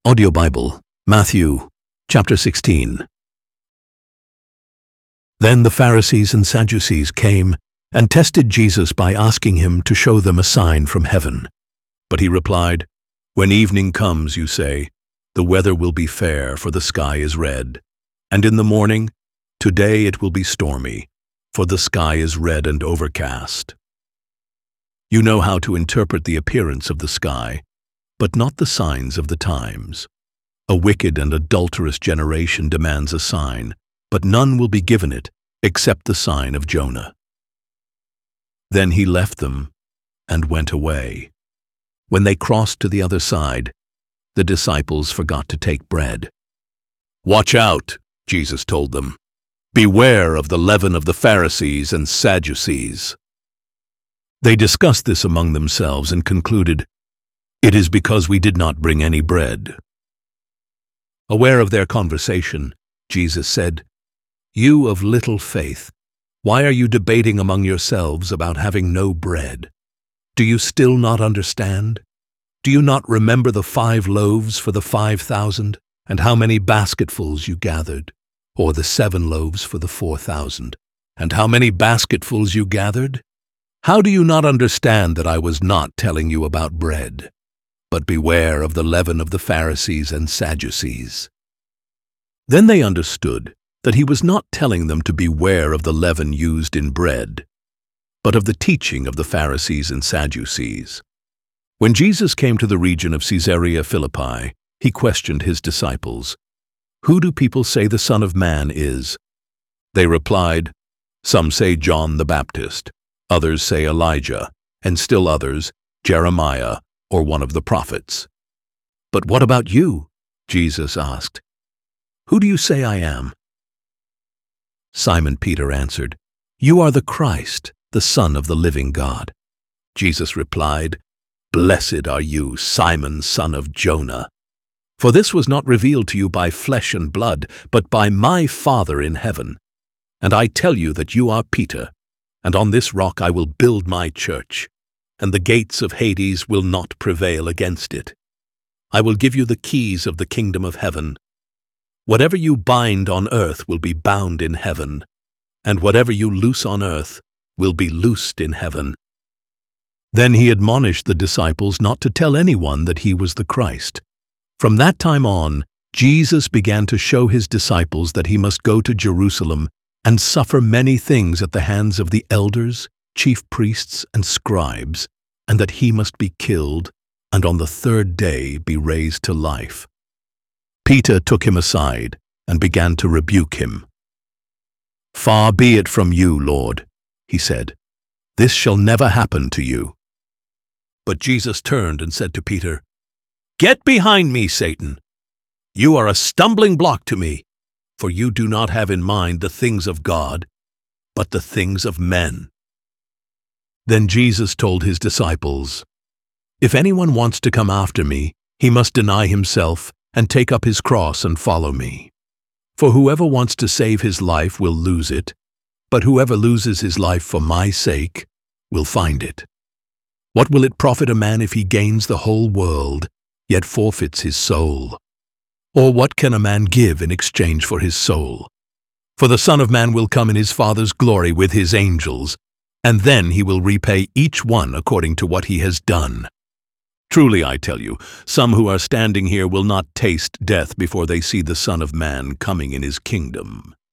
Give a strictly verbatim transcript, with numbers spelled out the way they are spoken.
Audio Bible, Matthew, chapter sixteen. Then the Pharisees and Sadducees came and tested Jesus by asking him to show them a sign from heaven. But he replied, "When evening comes, you say, the weather will be fair, for the sky is red. And in the morning, today it will be stormy, for the sky is red and overcast. You know how to interpret the appearance of the sky, but not the signs of the times. A wicked and adulterous generation demands a sign, but none will be given it except the sign of Jonah." Then he left them and went away. When they crossed to the other side, the disciples forgot to take bread. "Watch out," Jesus told them. "Beware of the leaven of the Pharisees and Sadducees." They discussed this among themselves and concluded, "It is because we did not bring any bread." Aware of their conversation, Jesus said, "You of little faith, why are you debating among yourselves about having no bread? Do you still not understand? Do you not remember the five loaves for the five thousand, and how many basketfuls you gathered? Or the seven loaves for the four thousand, and how many basketfuls you gathered? How do you not understand that I was not telling you about bread? But beware of the leaven of the Pharisees and Sadducees." Then they understood that he was not telling them to beware of the leaven used in bread, but of the teaching of the Pharisees and Sadducees. When Jesus came to the region of Caesarea Philippi, he questioned his disciples, "Who do people say the Son of Man is?" They replied, "Some say John the Baptist, others say Elijah, and still others, Jeremiah, or one of the prophets." "But what about you?" Jesus asked. "Who do you say I am?" Simon Peter answered, "You are the Christ, the Son of the living God." Jesus replied, "Blessed are you, Simon, son of Jonah. For this was not revealed to you by flesh and blood, but by my Father in heaven. And I tell you that you are Peter, and on this rock I will build my church, and the gates of Hades will not prevail against it. I will give you the keys of the kingdom of heaven. Whatever you bind on earth will be bound in heaven, and whatever you loose on earth will be loosed in heaven." Then he admonished the disciples not to tell anyone that he was the Christ. From that time on, Jesus began to show his disciples that he must go to Jerusalem and suffer many things at the hands of the elders, chief priests, and scribes, and that he must be killed, and on the third day be raised to life. Peter took him aside and began to rebuke him. "Far be it from you, Lord," he said. "This shall never happen to you." But Jesus turned and said to Peter, "Get behind me, Satan! You are a stumbling block to me, for you do not have in mind the things of God, but the things of men." Then Jesus told his disciples, "If anyone wants to come after me, he must deny himself and take up his cross and follow me. For whoever wants to save his life will lose it, but whoever loses his life for my sake will find it. What will it profit a man if he gains the whole world, yet forfeits his soul? Or what can a man give in exchange for his soul? For the Son of Man will come in his Father's glory with his angels, and then he will repay each one according to what he has done. Truly, I tell you, some who are standing here will not taste death before they see the Son of Man coming in his kingdom."